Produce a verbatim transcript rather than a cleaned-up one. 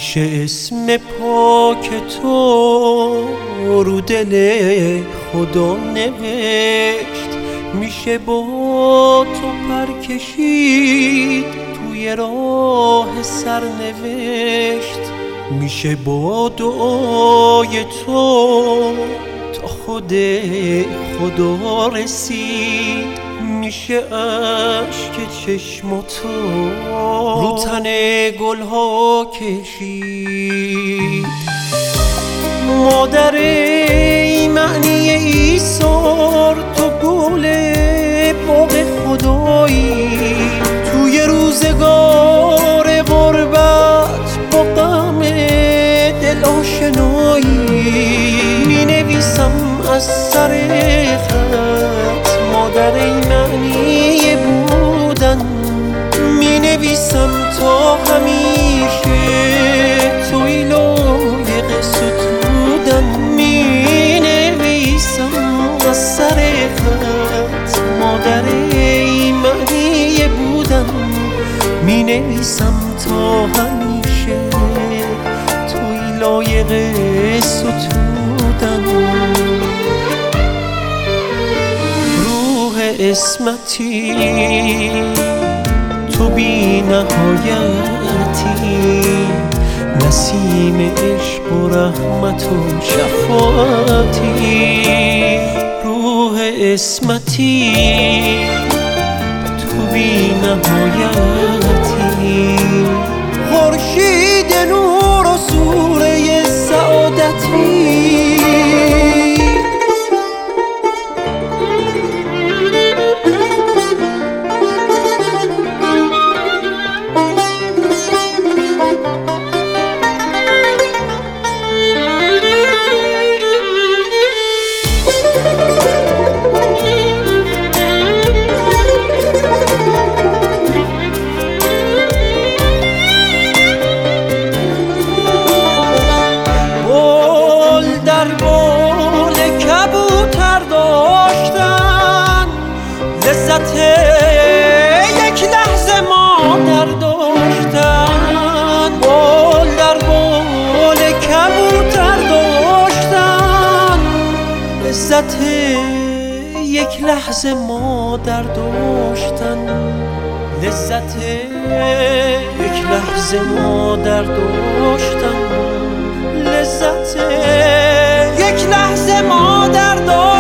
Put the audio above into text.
میشه اسم پاک تو رو دل خدا نوشت، میشه با تو پر کشید توی راه سرنوشت، میشه با دعای تو تا خود خدا رسید، میشه عشق چشم تو رو تن گلها کشید. مادر ای معنی ایثار، تو گل باغ خدایی، توی روزگار غربت با غم دل آشنایی، می نویسم از سر خط مادر ای معنی بودن، می نویسم تا همیشه توی لایق ستودن، می نویسم از سر خط مادر ای معنی بودن، می نویسم تا همیشه توی لایق ستودن. اسمتی تو بی نهایتی، نسیم عشق و رحمت و شفاعتی. روح اسمتی تو بی نهایتی، خورشید نور و سوره سعادتی. لذت یک لحظه مادر داشتن، بال در بال کبوتر داشتن، لذت یک لحظه مادر داشتن، لذت یک لحظه مادر داشتن، لذت یک لحظه مادر داشتن.